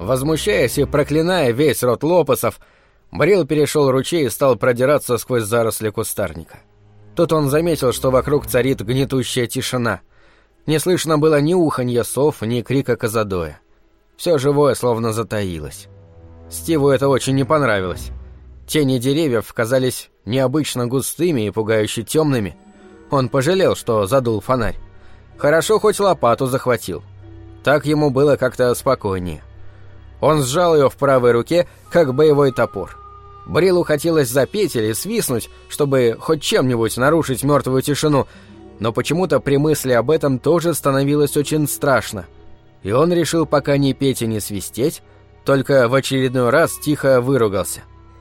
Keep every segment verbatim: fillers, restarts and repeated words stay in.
Возмущаясь и проклиная весь род Лопесов, Брил перешел ручей и стал продираться сквозь заросли кустарника. Тут он заметил, что вокруг царит гнетущая тишина. Не слышно было ни уханья сов, ни крика козадоя. Все живое словно затаилось. Стиву это очень не понравилось. Тени деревьев казались необычно густыми и пугающе темными. Он пожалел, что задул фонарь. Хорошо хоть лопату захватил. Так ему было как-то спокойнее. Он сжал ее в правой руке, как боевой топор. Брилу хотелось запеть или свистнуть, чтобы хоть чем-нибудь нарушить мертвую тишину, но почему-то при мысли об этом тоже становилось очень страшно. И он решил пока не петь и не свистеть, только в очередной раз тихо выругался.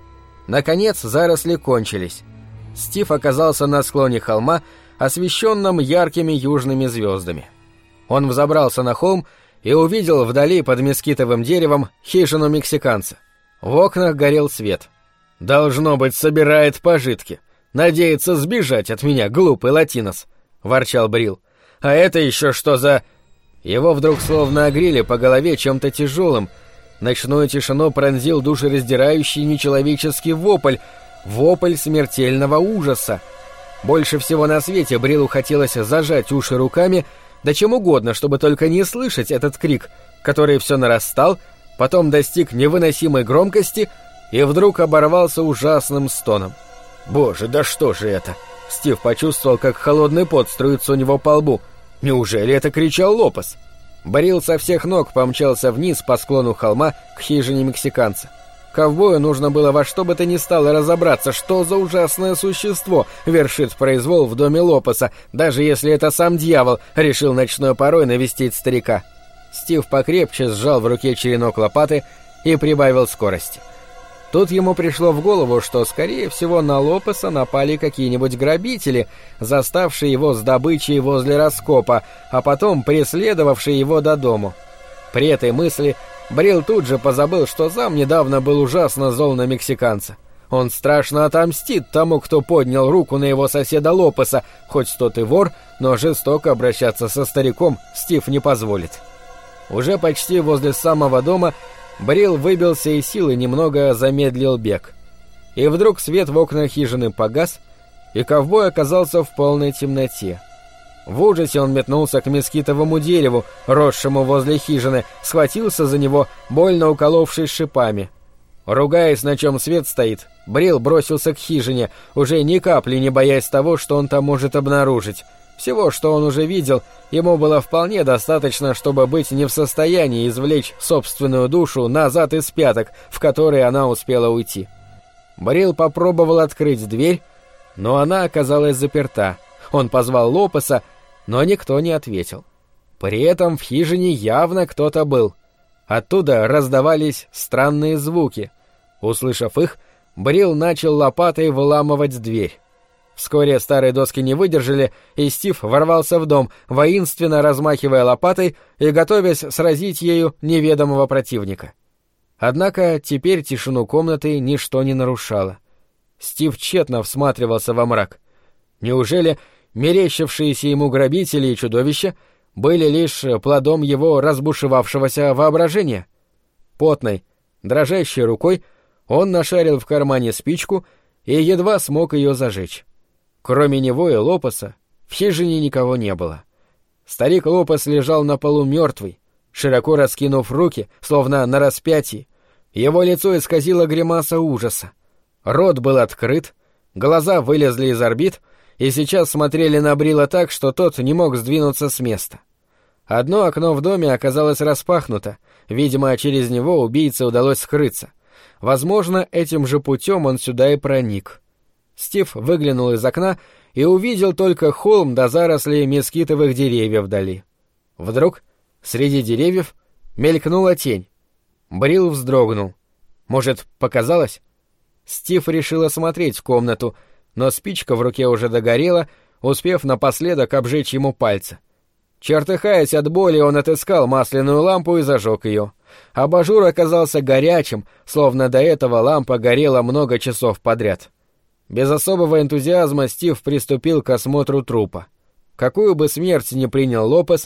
Наконец заросли кончились. Стив оказался на склоне холма, освещенном яркими южными звездами. Он взобрался на холм и увидел вдали под мескитовым деревом хижину мексиканца. В окнах горел свет. «Должно быть, собирает пожитки. Надеется сбежать от меня, глупый латинос», — ворчал Брил. «А это еще что за...» Его вдруг словно огрели по голове чем-то тяжелым. Ночную тишину пронзил душераздирающий нечеловеческий вопль, вопль смертельного ужаса. Больше всего на свете Брилу хотелось зажать уши руками, да чем угодно, чтобы только не слышать этот крик, который все нарастал, потом достиг невыносимой громкости и вдруг оборвался ужасным стоном. «Боже, да что же это?» Стив почувствовал, как холодный пот струится у него по лбу. «Неужели это кричал Лопес?» Брил со всех ног помчался вниз по склону холма к хижине мексиканца. Ковбою нужно было во что бы то ни стало разобраться, что за ужасное существо вершит произвол в доме Лопеса, даже если это сам дьявол решил ночной порой навестить старика. Стив покрепче сжал в руке черенок лопаты и прибавил скорости. Тут ему пришло в голову, что, скорее всего, на Лопеса напали какие-нибудь грабители, заставшие его с добычей возле раскопа, а потом преследовавшие его до дому. При этой мысли Брил тут же позабыл, что сам недавно был ужасно зол на мексиканца. Он страшно отомстит тому, кто поднял руку на его соседа Лопеса, хоть тот и вор, но жестоко обращаться со стариком Стив не позволит. Уже почти возле самого дома Брил выбился из сил и немного замедлил бег. И вдруг свет в окнах хижины погас, и ковбой оказался в полной темноте. В ужасе он метнулся к мескитовому дереву, росшему возле хижины, схватился за него, больно уколовшись шипами. Ругаясь, на чем свет стоит, Брил бросился к хижине, уже ни капли не боясь того, что он там может обнаружить. Всего, что он уже видел, ему было вполне достаточно, чтобы быть не в состоянии извлечь собственную душу назад из пяток, в которые она успела уйти. Брил попробовал открыть дверь, но она оказалась заперта. Он позвал Лопеса, но никто не ответил. При этом в хижине явно кто-то был. Оттуда раздавались странные звуки. Услышав их, Брил начал лопатой выламывать дверь. Вскоре старые доски не выдержали, и Стив ворвался в дом, воинственно размахивая лопатой и готовясь сразить ею неведомого противника. Однако теперь тишину комнаты ничто не нарушало. Стив тщетно всматривался во мрак. Неужели мерещившиеся ему грабители и чудовища были лишь плодом его разбушевавшегося воображения? Потной, дрожащей рукой он нашарил в кармане спичку и едва смог ее зажечь. Кроме него и Лопеса в хижине никого не было. Старик Лопес лежал на полу мертвый, широко раскинув руки, словно на распятии. Его лицо исказило гримаса ужаса. Рот был открыт, глаза вылезли из орбит и сейчас смотрели на Брила так, что тот не мог сдвинуться с места. Одно окно в доме оказалось распахнуто, видимо, через него убийце удалось скрыться. Возможно, этим же путем он сюда и проник. Стив выглянул из окна и увидел только холм до зарослей мескитовых деревьев вдали. Вдруг среди деревьев мелькнула тень. Брил вздрогнул. Может, показалось? Стив решил осмотреть комнату, но спичка в руке уже догорела, успев напоследок обжечь ему пальцы. Чертыхаясь от боли, он отыскал масляную лампу и зажег ее. Абажур оказался горячим, словно до этого лампа горела много часов подряд. Без особого энтузиазма Стив приступил к осмотру трупа. Какую бы смерть ни принял Лопес,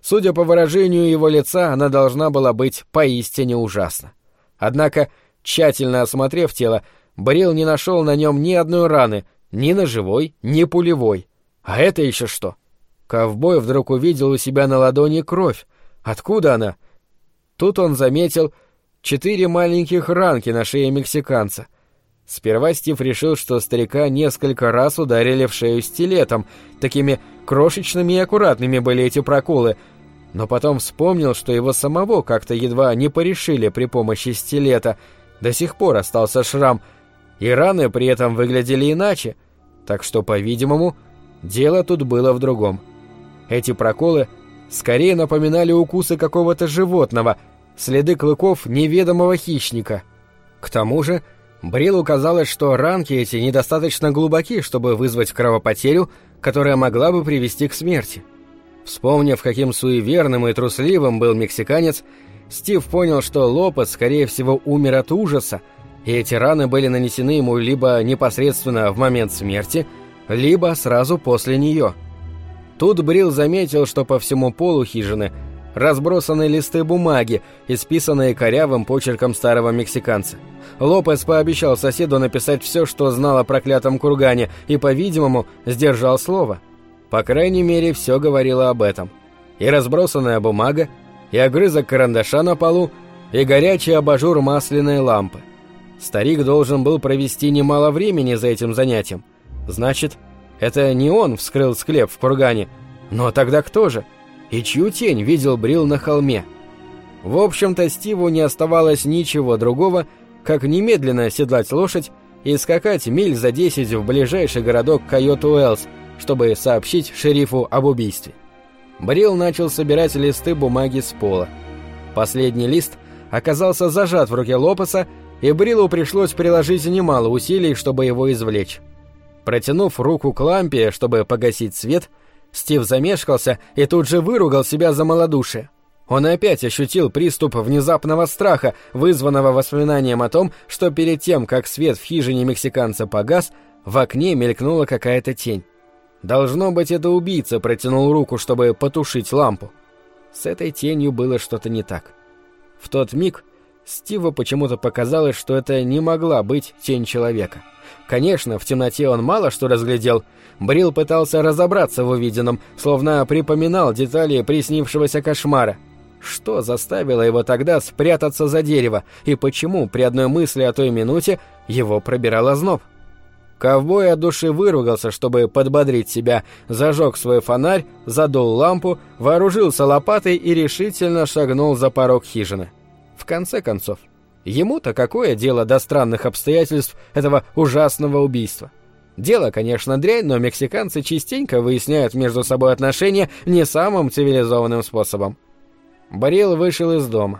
Судя по выражению его лица, она должна была быть поистине ужасна. Однако, тщательно осмотрев тело, Брил не нашел на нем ни одной раны, ни ножевой, ни пулевой. А это еще что? Ковбой вдруг увидел у себя на ладони кровь. Откуда она? Тут он заметил четыре маленьких ранки на шее мексиканца. Сперва Стив решил, что старика несколько раз ударили в шею стилетом. Такими крошечными и аккуратными были эти проколы. Но потом вспомнил, что его самого как-то едва не порешили при помощи стилета. До сих пор остался шрам, и раны при этом выглядели иначе. Так что, по-видимому, дело тут было в другом. Эти проколы скорее напоминали укусы какого-то животного, следы клыков неведомого хищника. К тому же Брилу казалось, что ранки эти недостаточно глубоки, чтобы вызвать кровопотерю, которая могла бы привести к смерти. Вспомнив, каким суеверным и трусливым был мексиканец, Стив понял, что Лопес, скорее всего, умер от ужаса, и эти раны были нанесены ему либо непосредственно в момент смерти, либо сразу после нее. Тут Брил заметил, что по всему полу хижины разбросаны листы бумаги, исписанные корявым почерком старого мексиканца. Лопес пообещал соседу написать все, что знал о проклятом кургане, и, по-видимому, сдержал слово. По крайней мере, все говорило об этом. И разбросанная бумага, и огрызок карандаша на полу, и горячий абажур масляной лампы. Старик должен был провести немало времени за этим занятием. Значит, это не он вскрыл склеп в кургане. Но тогда кто же? И чью тень видел Брил на холме? В общем-то, Стиву не оставалось ничего другого, как немедленно седлать лошадь и скакать миль за десять в ближайший городок Койот-Уэллс, чтобы сообщить шерифу об убийстве. Брил начал собирать листы бумаги с пола. Последний лист оказался зажат в руке Лопеса, и Брилу пришлось приложить немало усилий, чтобы его извлечь. Протянув руку к лампе, чтобы погасить свет, Стив замешкался и тут же выругал себя за малодушие. Он опять ощутил приступ внезапного страха, вызванного воспоминанием о том, что перед тем, как свет в хижине мексиканца погас, в окне мелькнула какая-то тень. Должно быть, это убийца протянул руку, чтобы потушить лампу. С этой тенью было что-то не так. В тот миг Стиву почему-то показалось, что это не могла быть тень человека. Конечно, в темноте он мало что разглядел. Брил пытался разобраться в увиденном, словно припоминал детали приснившегося кошмара. Что заставило его тогда спрятаться за дерево, и почему при одной мысли о той минуте его пробирал озноб? Ковбой от души выругался, чтобы подбодрить себя, зажег свой фонарь, задул лампу, вооружился лопатой и решительно шагнул за порог хижины. В конце концов, ему-то какое дело до странных обстоятельств этого ужасного убийства? Дело, конечно, дрянь, но мексиканцы частенько выясняют между собой отношения не самым цивилизованным способом. Брил вышел из дома.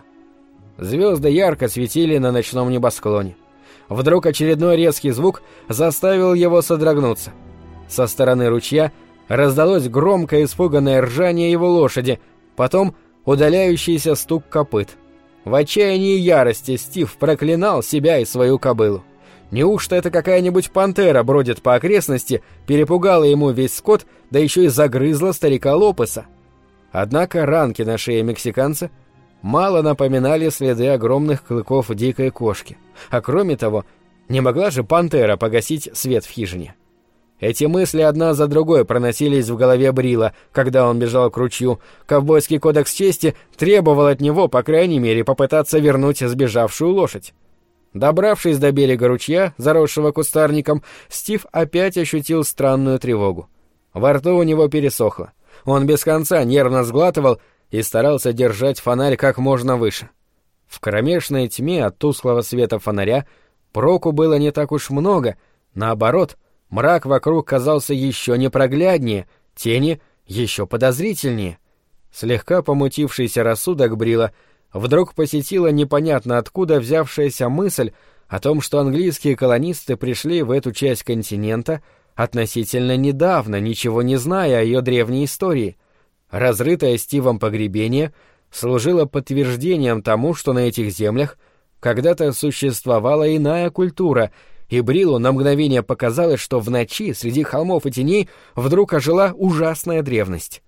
Звезды ярко светили на ночном небосклоне. Вдруг очередной резкий звук заставил его содрогнуться. Со стороны ручья раздалось громкое испуганное ржание его лошади, потом удаляющийся стук копыт. В отчаянии и ярости Стив проклинал себя и свою кобылу. Неужто это какая-нибудь пантера бродит по окрестности, перепугала ему весь скот, да еще и загрызла старика Лопеса? Однако ранки на шее мексиканца мало напоминали следы огромных клыков дикой кошки. А кроме того, не могла же пантера погасить свет в хижине. Эти мысли одна за другой проносились в голове Брила, когда он бежал к ручью. Ковбойский кодекс чести требовал от него, по крайней мере, попытаться вернуть сбежавшую лошадь. Добравшись до берега ручья, заросшего кустарником, Стив опять ощутил странную тревогу. Во рту у него пересохло. Он без конца нервно сглатывал и старался держать фонарь как можно выше. В кромешной тьме от тусклого света фонаря проку было не так уж много, наоборот, мрак вокруг казался еще непрогляднее, тени еще подозрительнее. Слегка помутившийся рассудок Брила вдруг посетила непонятно откуда взявшаяся мысль о том, что английские колонисты пришли в эту часть континента относительно недавно, ничего не зная о ее древней истории. Разрытое Стивом погребение служило подтверждением тому, что на этих землях когда-то существовала иная культура, и Брилу на мгновение показалось, что в ночи среди холмов и теней вдруг ожила ужасная древность.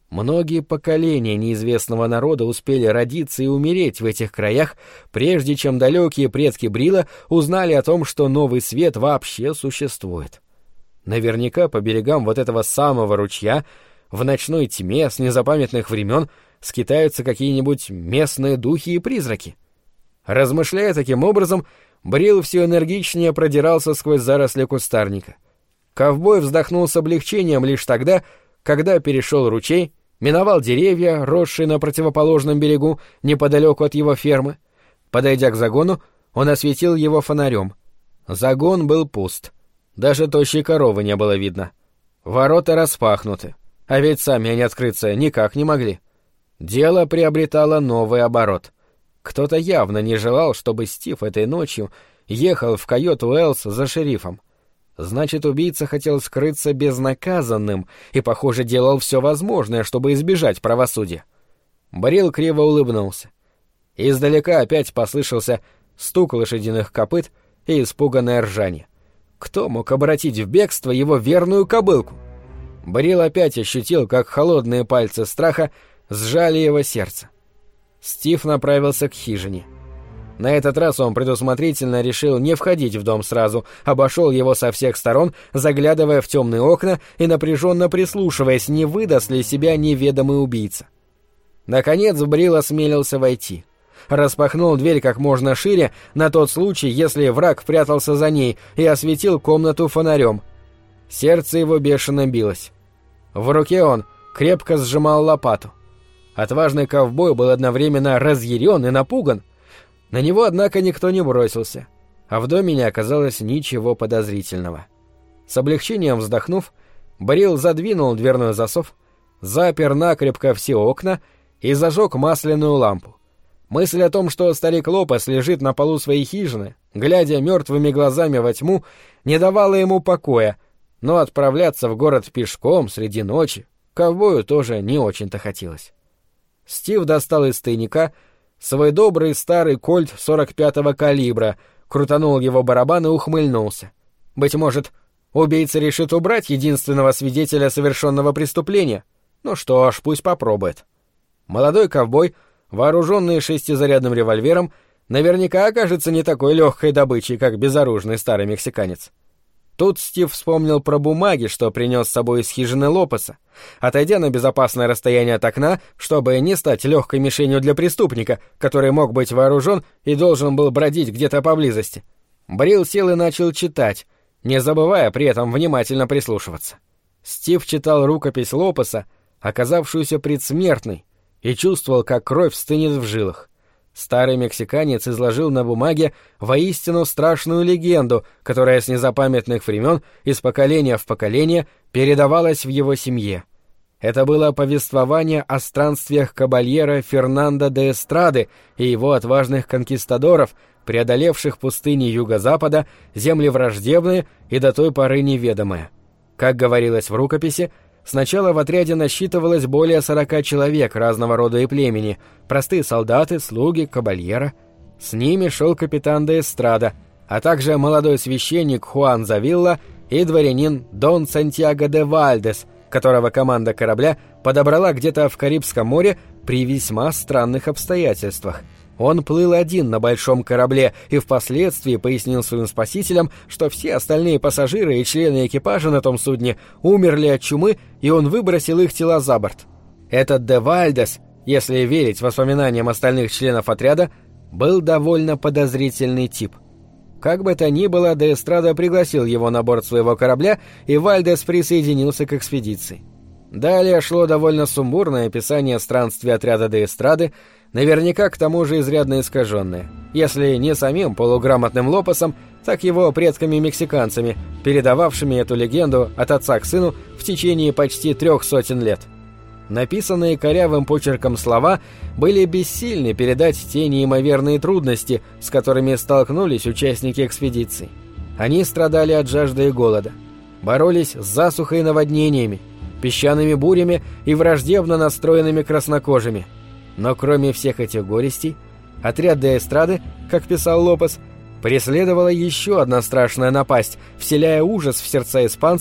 Многие поколения неизвестного народа успели родиться и умереть в этих краях, прежде чем далекие предки Брила узнали о том, что новый свет вообще существует. Наверняка по берегам вот этого самого ручья в ночной тьме с незапамятных времен скитаются какие-нибудь местные духи и призраки. Размышляя таким образом, Брил все энергичнее продирался сквозь заросли кустарника. Ковбой вздохнул с облегчением лишь тогда, когда перешел ручей, миновал деревья, росшие на противоположном берегу, неподалеку от его фермы. Подойдя к загону, он осветил его фонарем. Загон был пуст. Даже тощей коровы не было видно. Ворота распахнуты, а ведь сами они открыться никак не могли. Дело приобретало новый оборот. Кто-то явно не желал, чтобы Стив этой ночью ехал в Койот-Уэллс за шерифом. Значит, убийца хотел скрыться безнаказанным и, похоже, делал все возможное, чтобы избежать правосудия. Брил криво улыбнулся. Издалека опять послышался стук лошадиных копыт и испуганное ржание. Кто мог обратить в бегство его верную кобылку? Брил опять ощутил, как холодные пальцы страха сжали его сердце. Стив направился к хижине. На этот раз он предусмотрительно решил не входить в дом сразу, обошел его со всех сторон, заглядывая в темные окна и напряженно прислушиваясь, не выдаст ли себя неведомый убийца. Наконец Брил осмелился войти. Распахнул дверь как можно шире, на тот случай, если враг прятался за ней, и осветил комнату фонарем. Сердце его бешено билось. В руке он крепко сжимал лопату. Отважный ковбой был одновременно разъярен и напуган. На него, однако, никто не бросился, а в доме не оказалось ничего подозрительного. С облегчением вздохнув, Брил задвинул дверной засов, запер накрепко все окна и зажег масляную лампу. Мысль о том, что старик Лопес лежит на полу своей хижины, глядя мертвыми глазами во тьму, не давала ему покоя, но отправляться в город пешком среди ночи ковбою тоже не очень-то хотелось. Стив достал из тайника свой добрый старый кольт сорок пятого калибра, крутанул его барабан и ухмыльнулся. Быть может, убийца решит убрать единственного свидетеля совершенного преступления? Ну что ж, пусть попробует. Молодой ковбой, вооруженный шестизарядным револьвером, наверняка окажется не такой легкой добычей, как безоружный старый мексиканец. Тут Стив вспомнил про бумаги, что принес с собой из хижины Лопеса. Отойдя на безопасное расстояние от окна, чтобы не стать легкой мишенью для преступника, который мог быть вооружен и должен был бродить где-то поблизости, Брил сел и начал читать, не забывая при этом внимательно прислушиваться. Стив читал рукопись Лопеса, оказавшуюся предсмертной, и чувствовал, как кровь стынет в жилах. Старый мексиканец изложил на бумаге воистину страшную легенду, которая с незапамятных времен из поколения в поколение передавалась в его семье. Это было повествование о странствиях кабальера Фернандо де Эстрады и его отважных конкистадоров, преодолевших пустыни юго-запада, земли враждебные и до той поры неведомые. Как говорилось в рукописи, сначала в отряде насчитывалось более сорока человек разного рода и племени, простые солдаты, слуги, кабальера. С ними шел капитан де Эстрада, а также молодой священник Хуан Завилла и дворянин Дон Сантьяго де Вальдес, которого команда корабля подобрала где-то в Карибском море при весьма странных обстоятельствах. Он плыл один на большом корабле и впоследствии пояснил своим спасителям, что все остальные пассажиры и члены экипажа на том судне умерли от чумы, и он выбросил их тела за борт. Этот де Вальдес, если верить воспоминаниям остальных членов отряда, был довольно подозрительный тип. Как бы то ни было, де Эстрада пригласил его на борт своего корабля, и Вальдес присоединился к экспедиции. Далее шло довольно сумбурное описание странствий отряда де Эстрады, наверняка к тому же изрядно искаженное, если не самим полуграмотным Лопесом, так его предками-мексиканцами, передававшими эту легенду от отца к сыну в течение почти трех сотен лет. Написанные корявым почерком слова были бессильны передать те неимоверные трудности, с которыми столкнулись участники экспедиции. Они страдали от жажды и голода, боролись с засухой и наводнениями, песчаными бурями и враждебно настроенными краснокожими. Но кроме всех этих горестей, отряд де Эстрады, как писал Лопес, преследовала еще одна страшная напасть, вселяя ужас в сердца испанцев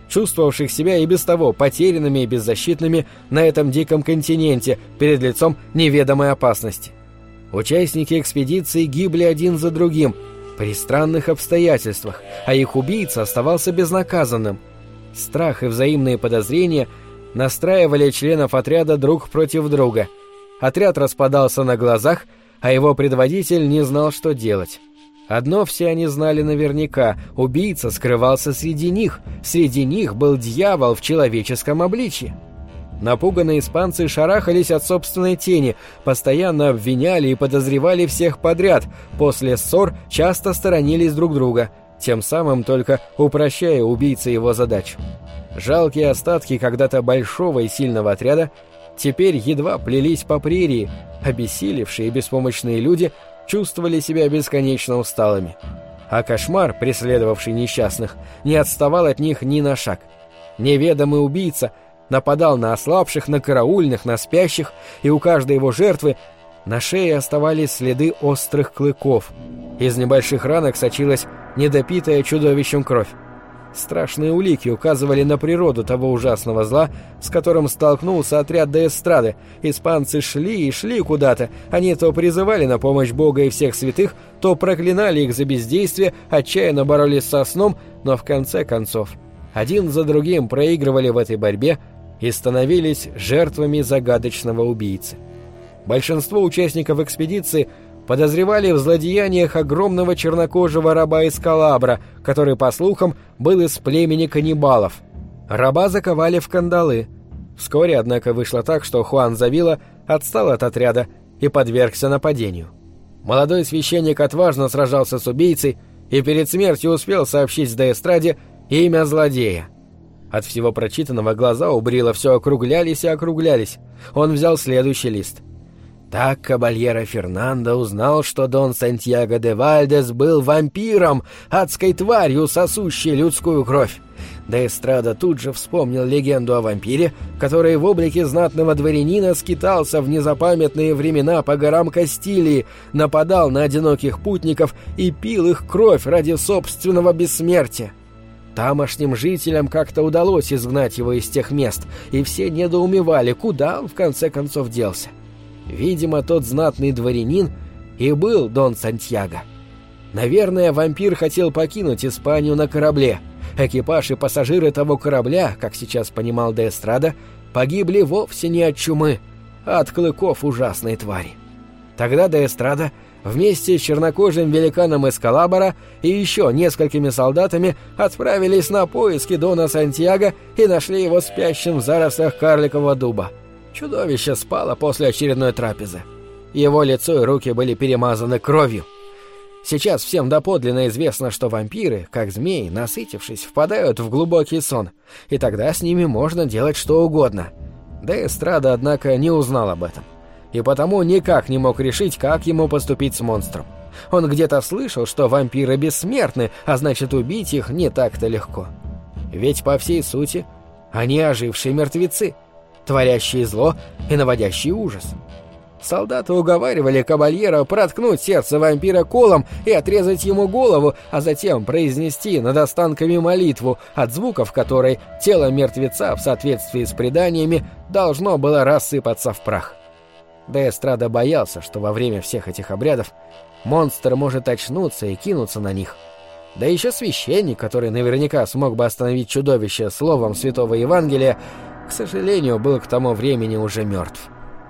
чувствовавших себя и без того потерянными и беззащитными на этом диком континенте перед лицом неведомой опасности. Участники экспедиции гибли один за другим при странных обстоятельствах, а их убийца оставался безнаказанным. Страх и взаимные подозрения настраивали членов отряда друг против друга. Отряд распадался на глазах, а его предводитель не знал, что делать. Одно все они знали наверняка — убийца скрывался среди них, среди них был дьявол в человеческом обличье. Напуганные испанцы шарахались от собственной тени, постоянно обвиняли и подозревали всех подряд, после ссор часто сторонились друг друга, тем самым только упрощая убийце его задачу. Жалкие остатки когда-то большого и сильного отряда теперь едва плелись по прерии, обессилевшие и беспомощные люди чувствовали себя бесконечно усталыми. А кошмар, преследовавший несчастных, не отставал от них ни на шаг. Неведомый убийца нападал на ослабших, на караульных, на спящих, и у каждой его жертвы на шее оставались следы острых клыков. Из небольших ранок сочилась недопитая чудовищем кровь. Страшные улики указывали на природу того ужасного зла, с которым столкнулся отряд де Эстрады. Испанцы шли и шли куда-то. Они то призывали на помощь Бога и всех святых, то проклинали их за бездействие, отчаянно боролись со сном, но в конце концов один за другим проигрывали в этой борьбе и становились жертвами загадочного убийцы. Большинство участников экспедиции подозревали в злодеяниях огромного чернокожего раба из Калабра, который, по слухам, был из племени каннибалов. Раба заковали в кандалы. Вскоре, однако, вышло так, что Хуан Завила отстал от отряда и подвергся нападению. Молодой священник отважно сражался с убийцей и перед смертью успел сообщить де Эстраде имя злодея. От всего прочитанного глаза у Брила все округлялись и округлялись. Он взял следующий лист. Так кабальеро Фернандо узнал, что Дон Сантьяго де Вальдес был вампиром, адской тварью, сосущей людскую кровь. Де Эстрада тут же вспомнил легенду о вампире, который в облике знатного дворянина скитался в незапамятные времена по горам Кастилии, нападал на одиноких путников и пил их кровь ради собственного бессмертия. Тамошним жителям как-то удалось изгнать его из тех мест, и все недоумевали, куда он в конце концов делся. Видимо, тот знатный дворянин и был Дон Сантьяго. Наверное, вампир хотел покинуть Испанию на корабле. Экипаж и пассажиры того корабля, как сейчас понимал де Эстрада, погибли вовсе не от чумы, а от клыков ужасной твари. Тогда де Эстрада вместе с чернокожим великаном из Калабара и еще несколькими солдатами отправились на поиски Дона Сантьяго и нашли его спящим в зарослях карликового дуба. Чудовище спало после очередной трапезы. Его лицо и руки были перемазаны кровью. Сейчас всем доподлинно известно, что вампиры, как змеи, насытившись, впадают в глубокий сон, и тогда с ними можно делать что угодно. Де Эстрада, однако, не узнал об этом, и потому никак не мог решить, как ему поступить с монстром. Он где-то слышал, что вампиры бессмертны, а значит, убить их не так-то легко. Ведь, по всей сути, они ожившие мертвецы, творящие зло и наводящие ужас. Солдаты уговаривали кабальеро проткнуть сердце вампира колом и отрезать ему голову, а затем произнести над останками молитву, от звуков которой тело мертвеца в соответствии с преданиями должно было рассыпаться в прах. Де Эстрада боялся, что во время всех этих обрядов монстр может очнуться и кинуться на них. Да еще священник, который наверняка смог бы остановить чудовище словом Святого Евангелия, к сожалению, был к тому времени уже мертв.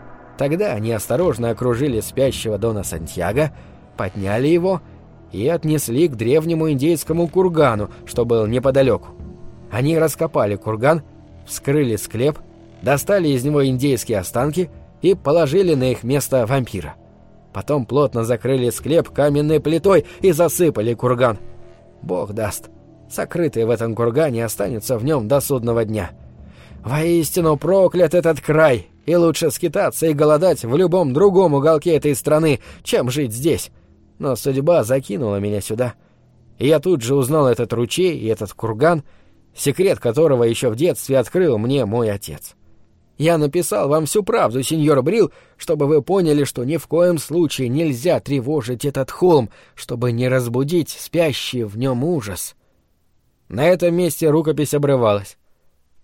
Тогда они осторожно окружили спящего Дона Сантьяго, подняли его и отнесли к древнему индейскому кургану, что был неподалеку. Они раскопали курган, вскрыли склеп, достали из него индейские останки и положили на их место вампира. Потом плотно закрыли склеп каменной плитой и засыпали курган. Бог даст, сокрытый в этом кургане останется в нем до судного дня. Воистину проклят этот край, и лучше скитаться и голодать в любом другом уголке этой страны, чем жить здесь. Но судьба закинула меня сюда, и я тут же узнал этот ручей и этот курган, секрет которого еще в детстве открыл мне мой отец. Я написал вам всю правду, сеньор Брил, чтобы вы поняли, что ни в коем случае нельзя тревожить этот холм, чтобы не разбудить спящий в нем ужас». На этом месте рукопись обрывалась.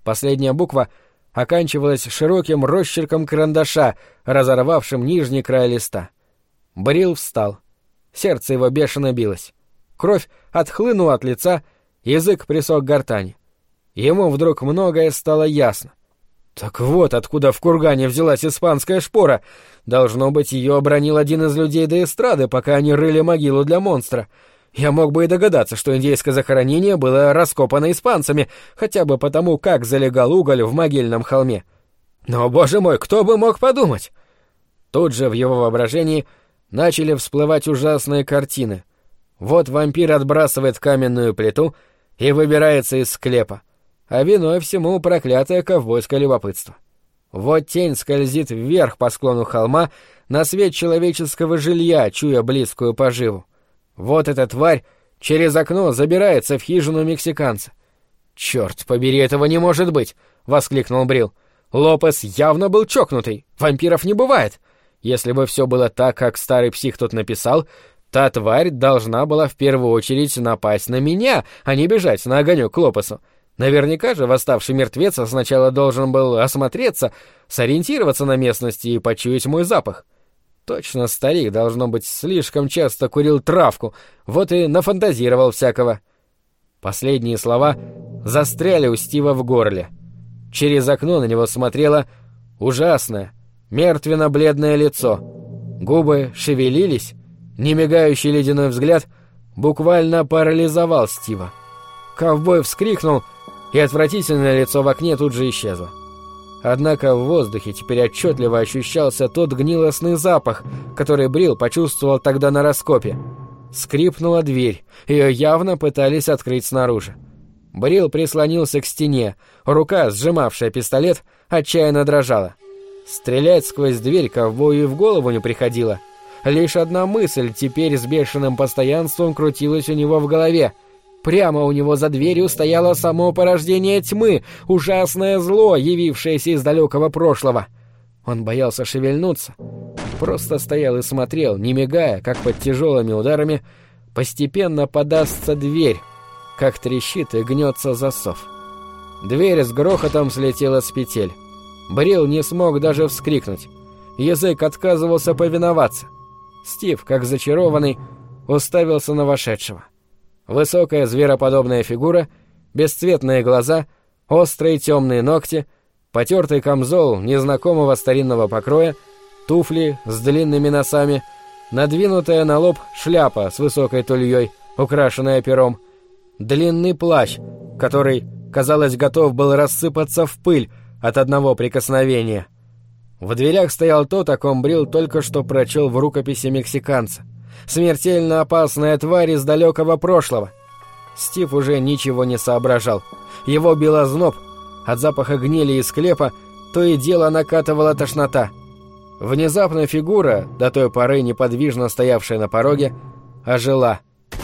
Последняя буква оканчивалась широким росчерком карандаша, разорвавшим нижний край листа. Брил встал. Сердце его бешено билось. Кровь отхлынула от лица, язык присох к гортани. Ему вдруг многое стало ясно. Так вот откуда в кургане взялась испанская шпора. Должно быть, ее обронил один из людей до эстрады, пока они рыли могилу для монстра. Я мог бы и догадаться, что индейское захоронение было раскопано испанцами, хотя бы потому, как залегал уголь в могильном холме. Но, боже мой, кто бы мог подумать? Тут же в его воображении начали всплывать ужасные картины. Вот вампир отбрасывает каменную плиту и выбирается из склепа, а виной всему проклятое ковбойское любопытство. Вот тень скользит вверх по склону холма на свет человеческого жилья, чуя близкую поживу. Вот эта тварь через окно забирается в хижину мексиканца. «Черт побери, этого не может быть!» — воскликнул Брил. «Лопес явно был чокнутый. Вампиров не бывает. Если бы все было так, как старый псих тут написал, та тварь должна была в первую очередь напасть на меня, а не бежать на огонек к Лопесу. Наверняка же восставший мертвец сначала должен был осмотреться, сориентироваться на местности и почуять мой запах. Точно старик, должно быть, слишком часто курил травку, вот и нафантазировал всякого». Последние слова застряли у Стива в горле. Через окно на него смотрело ужасное, мертвенно-бледное лицо. Губы шевелились, немигающий ледяной взгляд буквально парализовал Стива. Ковбой вскрикнул, и отвратительное лицо в окне тут же исчезло. Однако в воздухе теперь отчетливо ощущался тот гнилостный запах, который Брил почувствовал тогда на раскопе. Скрипнула дверь, ее явно пытались открыть снаружи. Брил прислонился к стене, рука, сжимавшая пистолет, отчаянно дрожала. Стрелять сквозь дверь ковбою и в голову не приходило. Лишь одна мысль теперь с бешеным постоянством крутилась у него в голове. Прямо у него за дверью стояло само порождение тьмы, ужасное зло, явившееся из далекого прошлого. Он боялся шевельнуться, просто стоял и смотрел, не мигая, как под тяжелыми ударами постепенно подастся дверь, как трещит и гнется засов. Дверь с грохотом слетела с петель. Брил не смог даже вскрикнуть. Язык отказывался повиноваться. Стив, как зачарованный, уставился на вошедшего. Высокая звероподобная фигура, бесцветные глаза, острые темные ногти, потертый камзол незнакомого старинного покроя, туфли с длинными носами, надвинутая на лоб шляпа с высокой тульей, украшенная пером, длинный плащ, который, казалось, готов был рассыпаться в пыль от одного прикосновения. В дверях стоял тот, о ком Брил только что прочел в рукописи мексиканца. Смертельно опасная тварь из далекого прошлого. Стив уже ничего не соображал. Его бил озноб. От запаха гнили из склепа то и дело накатывала тошнота. Внезапно фигура, до той поры неподвижно стоявшая на пороге, ожила.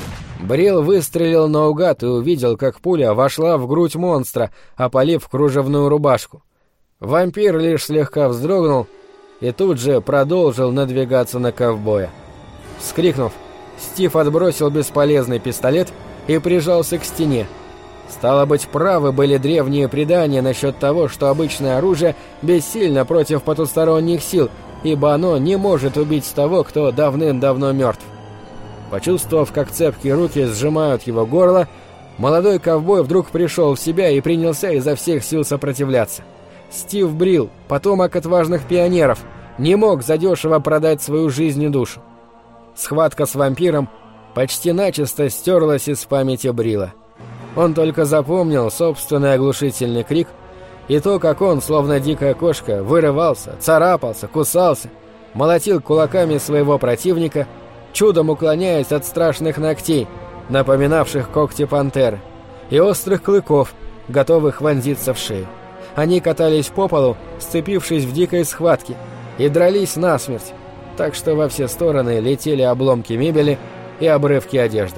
Брил выстрелил наугад и увидел, как пуля вошла в грудь монстра, опалив кружевную рубашку. Вампир лишь слегка вздрогнул и тут же продолжил надвигаться на ковбоя. Вскрикнув, Стив отбросил бесполезный пистолет и прижался к стене. Стало быть, правы были древние предания насчет того, что обычное оружие бессильно против потусторонних сил, ибо оно не может убить того, кто давным-давно мертв. Почувствовав, как цепкие руки сжимают его горло, молодой ковбой вдруг пришел в себя и принялся изо всех сил сопротивляться. Стив Брил, потомок отважных пионеров, не мог задешево продать свою жизнь и душу. Схватка с вампиром почти начисто стерлась из памяти Брила. Он только запомнил собственный оглушительный крик и то, как он, словно дикая кошка, вырывался, царапался, кусался, молотил кулаками своего противника, чудом уклоняясь от страшных ногтей, напоминавших когти пантеры, и острых клыков, готовых вонзиться в шею. Они катались по полу, сцепившись в дикой схватке, и дрались насмерть, так что во все стороны летели обломки мебели и обрывки одежды.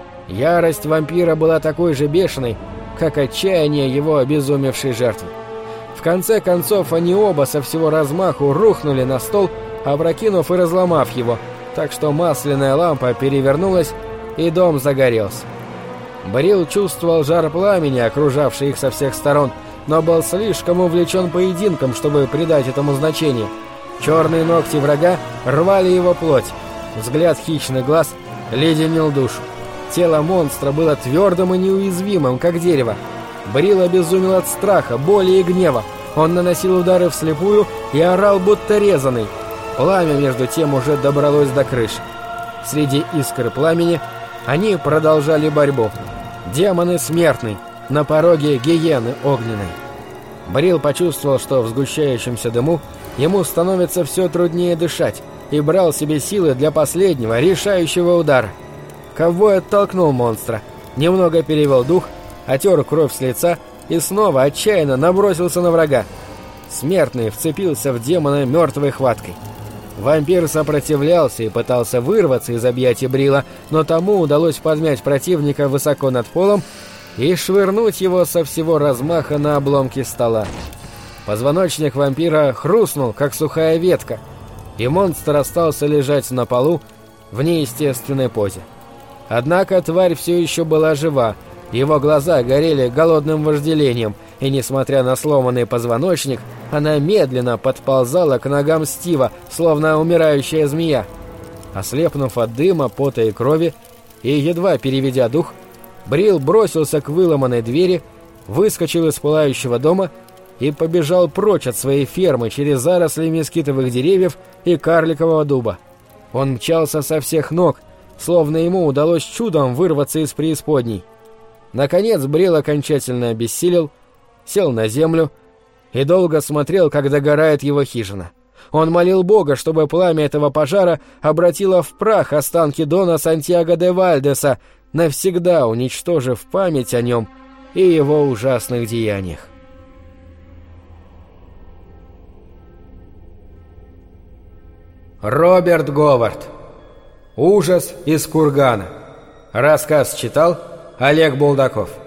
Ярость вампира была такой же бешеной, как отчаяние его обезумевшей жертвы. В конце концов они оба со всего размаху рухнули на стол, опрокинув и разломав его, так что масляная лампа перевернулась, и дом загорелся. Брил чувствовал жар пламени, окружавший их со всех сторон, но был слишком увлечен поединком, чтобы придать этому значение. Черные ногти врага рвали его плоть. Взгляд хищных глаз леденил душу. Тело монстра было твердым и неуязвимым, как дерево. Брил обезумел от страха, боли и гнева. Он наносил удары вслепую и орал, будто резаный. Пламя, между тем, уже добралось до крыши. Среди искр пламени они продолжали борьбу. Демоны смертный, на пороге гиены огненной. Брил почувствовал, что в сгущающемся дыму ему становится все труднее дышать, и брал себе силы для последнего, решающего удара. Ковбой оттолкнул монстра, немного перевел дух, отер кровь с лица и снова отчаянно набросился на врага. Смертный вцепился в демона мертвой хваткой. Вампир сопротивлялся и пытался вырваться из объятий Брила, но тому удалось подмять противника высоко над полом и швырнуть его со всего размаха на обломки стола. Позвоночник вампира хрустнул, как сухая ветка, и монстр остался лежать на полу в неестественной позе. Однако тварь все еще была жива, его глаза горели голодным вожделением, и, несмотря на сломанный позвоночник, она медленно подползала к ногам Стива, словно умирающая змея. Ослепнув от дыма, пота и крови, и едва переведя дух, Брил бросился к выломанной двери, выскочил из пылающего дома и побежал прочь от своей фермы через заросли мескитовых деревьев и карликового дуба. Он мчался со всех ног, словно ему удалось чудом вырваться из преисподней. Наконец Брил окончательно обессилел, сел на землю и долго смотрел, как догорает его хижина. Он молил Бога, чтобы пламя этого пожара обратило в прах останки Дона Сантьяго де Вальдеса, навсегда уничтожив память о нем и его ужасных деяниях. Роберт Говард. «Ужас из кургана». Рассказ читал Олег Булдаков.